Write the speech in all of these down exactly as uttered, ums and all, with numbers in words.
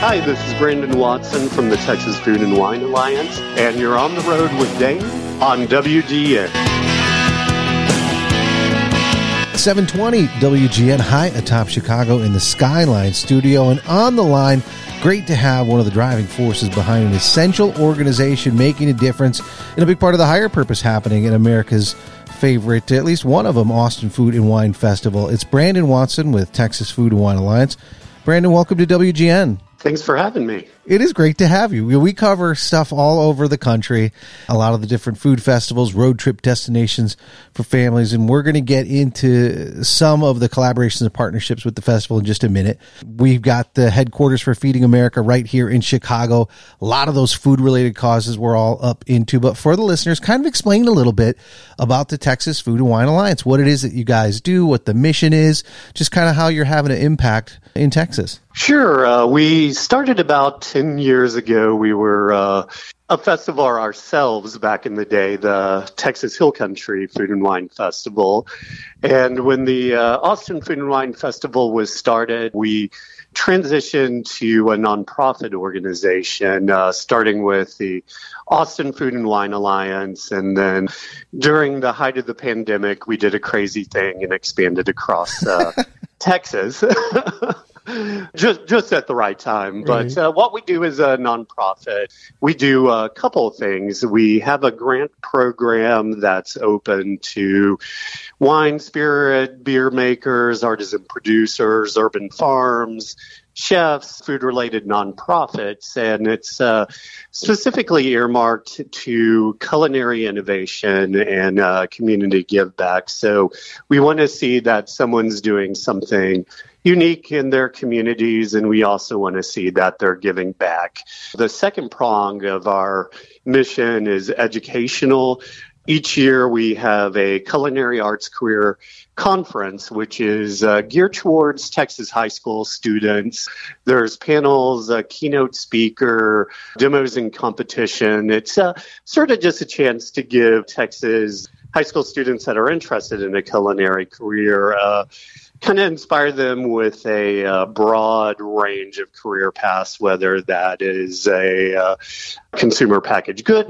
Hi, this is Brandon Watson from the Texas Food and Wine Alliance, and you're on the road with Dane on W G N. seven twenty W G N, high atop Chicago in the Skyline studio, and on the line, great to have one of the driving forces behind an essential organization making a difference in a big part of the higher purpose happening in America's favorite, at least one of them, Austin Food and Wine Festival. It's Brandon Watson with Texas Food and Wine Alliance. Brandon, welcome to W G N. Thanks for having me. It is great to have you. We cover stuff all over the country, a lot of the different food festivals, road trip destinations for families, and we're going to get into some of the collaborations and partnerships with the festival in just a minute. We've got the headquarters for Feeding America right here in Chicago. A lot of those food-related causes we're all up into, but for the listeners, kind of explain a little bit about the Texas Food and Wine Alliance, what it is that you guys do, what the mission is, just kind of how you're having an impact in Texas. Sure. Uh, we started about ten years ago. We were uh, a festival ourselves back in the day, the Texas Hill Country Food and Wine Festival. And when the uh, Austin Food and Wine Festival was started, we transitioned to a nonprofit organization, uh, starting with the Austin Food and Wine Alliance. And then during the height of the pandemic, we did a crazy thing and expanded across uh, Texas. Just just at the right time. But uh, what we do is a nonprofit. We do a couple of things. We have a grant program that's open to wine, spirit, beer makers, artisan producers, urban farms, chefs, food-related nonprofits, and it's uh, specifically earmarked to culinary innovation and uh, community give back. So we want to see that someone's doing something unique in their communities, and we also want to see that they're giving back. The second prong of our mission is educational. Each year we have a culinary arts career conference, which is uh, geared towards Texas high school students. There's panels, a keynote speaker, demos and competition. It's uh, sort of just a chance to give Texas high school students that are interested in a culinary career uh, kind of inspire them with a uh, broad range of career paths, whether that is a uh, consumer packaged good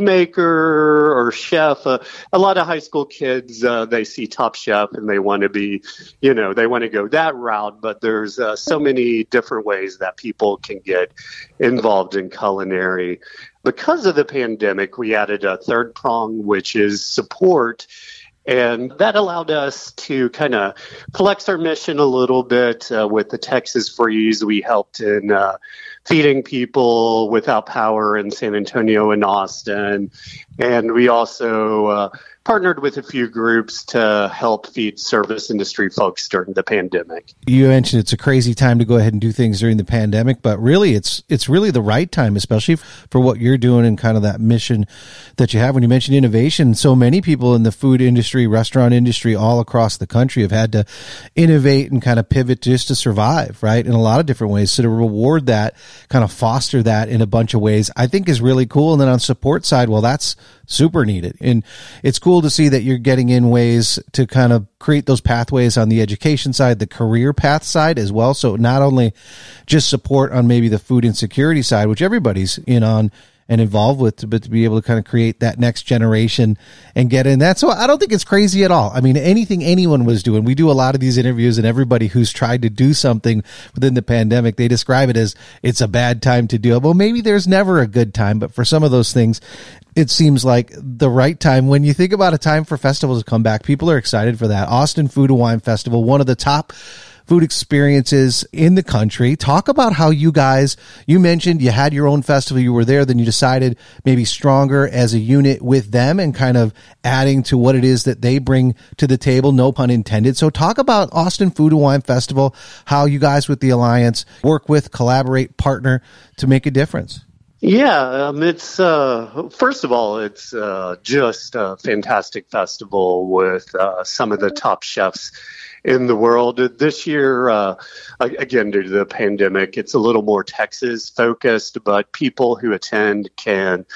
maker or chef. Uh, a lot of high school kids, uh, they see Top Chef and they want to be, you know, they want to go that route, but there's uh, so many different ways that people can get involved in culinary. Because of the pandemic, we added a third prong, which is support. And that allowed us to kind of flex our mission a little bit uh, with the Texas Freeze. We helped in uh, feeding people without power in San Antonio and Austin. And we also uh, partnered with a few groups to help feed service industry folks during the pandemic. You mentioned it's a crazy time to go ahead and do things during the pandemic, but really it's it's really the right time, especially for what you're doing and kind of that mission that you have. When you mentioned innovation, so many people in the food industry, restaurant industry all across the country have had to innovate and kind of pivot just to survive, right, in a lot of different ways. So to reward that, kind of foster that in a bunch of ways, I think is really cool. And then on support side, well, that's super needed. And it's cool to see that you're getting in ways to kind of create those pathways on the education side, the career path side as well. So not only just support on maybe the food insecurity side, which everybody's in on and involved with, but to be able to kind of create that next generation and get in that. So I don't think it's crazy at all. I mean, anything anyone was doing, we do a lot of these interviews, and everybody who's tried to do something within the pandemic, they describe it as it's a bad time to do it. Well, maybe there's never a good time, but for some of those things, it seems like the right time. When you think about a time for festivals to come back, people are excited for that. Austin Food and Wine Festival, one of the top food experiences in the country. Talk about how you guys, you mentioned you had your own festival, you were there, then you decided maybe stronger as a unit with them and kind of adding to what it is that they bring to the table, no pun intended. So talk about Austin Food and Wine Festival, how you guys with the Alliance work with, collaborate, partner to make a difference. Yeah, um, it's, uh, first of all, it's uh, just a fantastic festival with uh, some of the top chefs in the world. This year, uh, again, due to the pandemic, it's a little more Texas focused, but people who attend can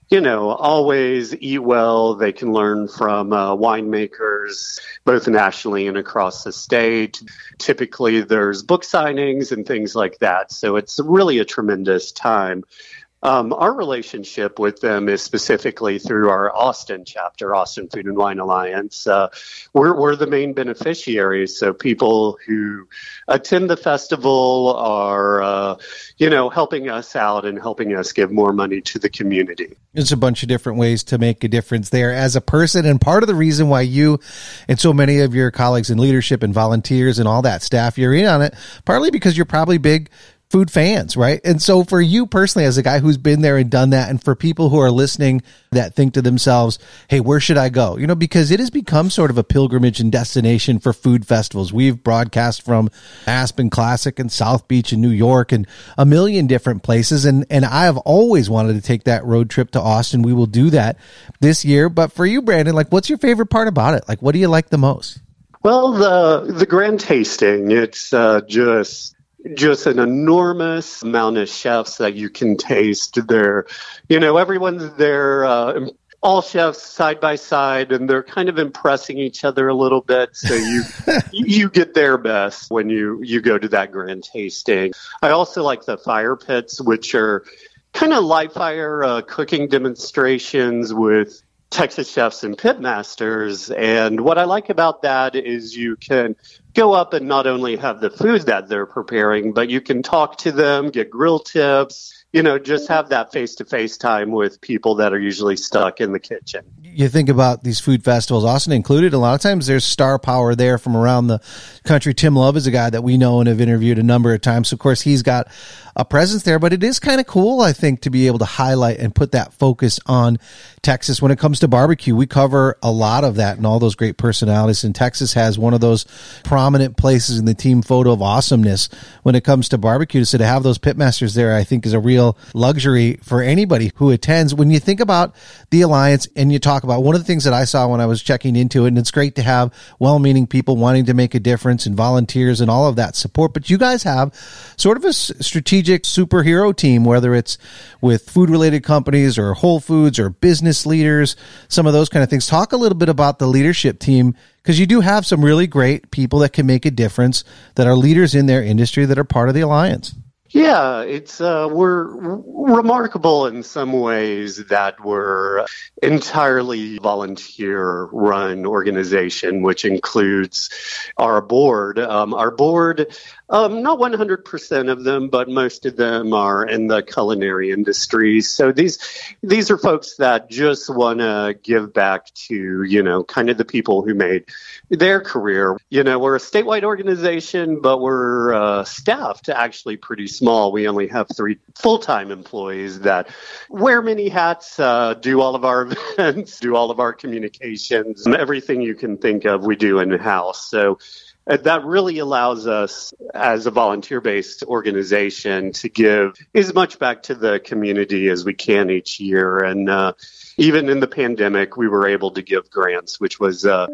you know, always eat well. They can learn from uh, winemakers, both nationally and across the state. Typically, there's book signings and things like that. So it's really a tremendous time. Um, our relationship with them is specifically through our Austin chapter, Austin Food and Wine Alliance. Uh, we're, we're the main beneficiaries, so people who attend the festival are, uh, you know, helping us out and helping us give more money to the community. There's a bunch of different ways to make a difference there as a person, and part of the reason why you and so many of your colleagues in leadership and volunteers and all that staff, you're in on it, partly because you're probably big food fans, right? And so for you personally, as a guy who's been there and done that, and for people who are listening that think to themselves, hey, where should I go? You know, because it has become sort of a pilgrimage and destination for food festivals. We've broadcast from Aspen Classic and South Beach in New York and a million different places. And, and I have always wanted to take that road trip to Austin. We will do that this year. But for you, Brandon, like, what's your favorite part about it? Like, what do you like the most? Well, the, the grand tasting, it's uh, just... just an enormous amount of chefs that you can taste. They're, you know, everyone's there, uh, all chefs side by side, and they're kind of impressing each other a little bit. So you you get their best when you, you go to that grand tasting. I also like the fire pits, which are kind of live fire uh, cooking demonstrations with Texas chefs and pit masters. And what I like about that is you can go up and not only have the food that they're preparing, but you can talk to them, get grill tips, you know, just have that face-to-face time with people that are usually stuck in the kitchen. You think about these food festivals, Austin included, a lot of times there's star power there from around the country. Tim Love is a guy that we know and have interviewed a number of times. So of course, he's got a presence there, but it is kind of cool, I think, to be able to highlight and put that focus on Texas. When it comes to barbecue, we cover a lot of that and all those great personalities. And Texas has one of those prominent places in the team photo of awesomeness when it comes to barbecue. So to have those pitmasters there, I think, is a real luxury for anybody who attends. When you think about the Alliance and you talk about one of the things that I saw when I was checking into it, and it's great to have well-meaning people wanting to make a difference and volunteers and all of that support, but you guys have sort of a strategic superhero team, whether it's with food-related companies or Whole Foods or business leaders, some of those kind of things. Talk a little bit about the leadership team, because you do have some really great people that can make a difference, that are leaders in their industry, that are part of the Alliance. Yeah, it's uh, we're remarkable in some ways that we're entirely volunteer-run organization, which includes our board. Um, our board, um, not one hundred percent of them, but most of them are in the culinary industry. So these these are folks that just want to give back to, you know, kind of the people who made their career. You know, we're a statewide organization, but we're uh, staffed actually pretty small. We only have three full-time employees that wear many hats, uh, do all of our events, do all of our communications, and everything you can think of we do in-house. So uh, that really allows us as a volunteer-based organization to give as much back to the community as we can each year. And uh, even in the pandemic, we were able to give grants, which was uh,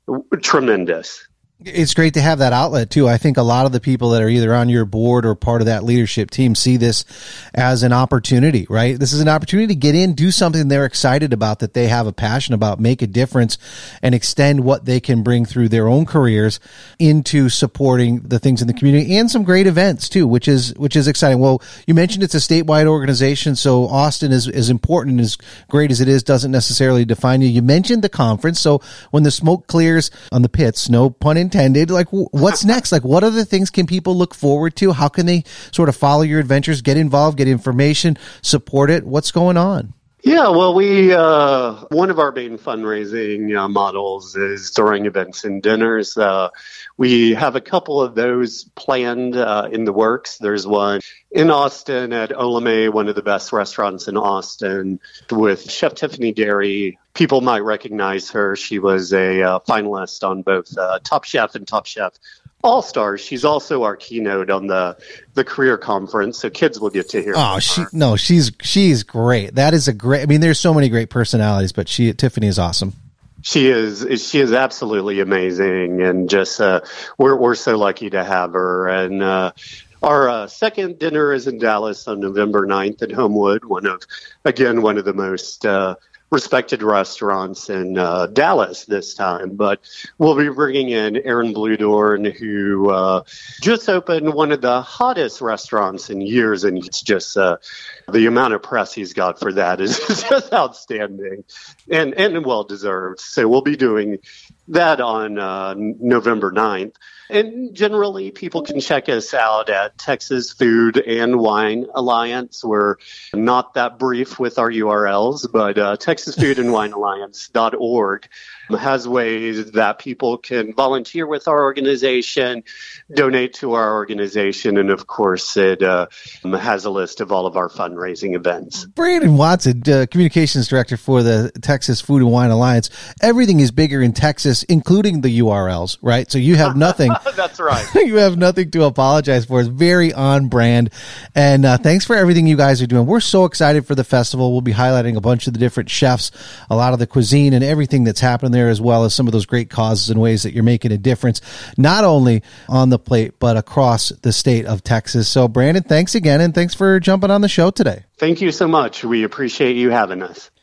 tremendous. It's great to have that outlet too. I think a lot of the people that are either on your board or part of that leadership team see this as an opportunity, right? This is an opportunity to get in, do something they're excited about, that they have a passion about, make a difference, and extend what they can bring through their own careers into supporting the things in the community, and some great events too, which is, which is exciting. Well, you mentioned it's a statewide organization, so Austin is as important and as great as it is doesn't necessarily define you. You mentioned the conference. So when the smoke clears on the pits, no pun intended, Intended, like what's next? Like what other things can people look forward to? How can they sort of follow your adventures, get involved, get information, support it? What's going on? Yeah, well, we uh, one of our main fundraising uh, models is throwing events and dinners. Uh, we have a couple of those planned uh, in the works. There's one in Austin at Olame, one of the best restaurants in Austin, with Chef Tiffany Derry. People might recognize her. She was a uh, finalist on both uh, Top Chef and Top Chef All-Stars. She's also our keynote on the the career conference, so kids will get to hear. Oh, she no, she's she's great. That is a great. I mean, there's so many great personalities, but she Tiffany is awesome. She is she is absolutely amazing, and just uh, we're we're so lucky to have her. And uh, Our uh, second dinner is in Dallas on November ninth at Homewood, one of, again, one of the most uh, respected restaurants in uh, Dallas this time. But we'll be bringing in Aaron Bludorn, who uh, just opened one of the hottest restaurants in years, and it's just uh, the amount of press he's got for that is just outstanding and, and well-deserved. So we'll be doing that on uh, November ninth. And generally, people can check us out at Texas Food and Wine Alliance. We're not that brief with our U R Ls, but uh, Texas Food and Wine Alliance dot org has ways that people can volunteer with our organization, donate to our organization, and of course, it uh, has a list of all of our fundraising events. Brandon Watson, uh, Communications Director for the Texas Food and Wine Alliance. Everything is bigger in Texas, including the U R Ls, right? So you have nothing. That's right. You have nothing to apologize for. It's very on brand. And uh, thanks for everything you guys are doing. We're so excited for the festival. We'll be highlighting a bunch of the different chefs, a lot of the cuisine and everything that's happening there, as well as some of those great causes and ways that you're making a difference, not only on the plate, but across the state of Texas. So, Brandon, thanks again, and thanks for jumping on the show today. Thank you so much. We appreciate you having us.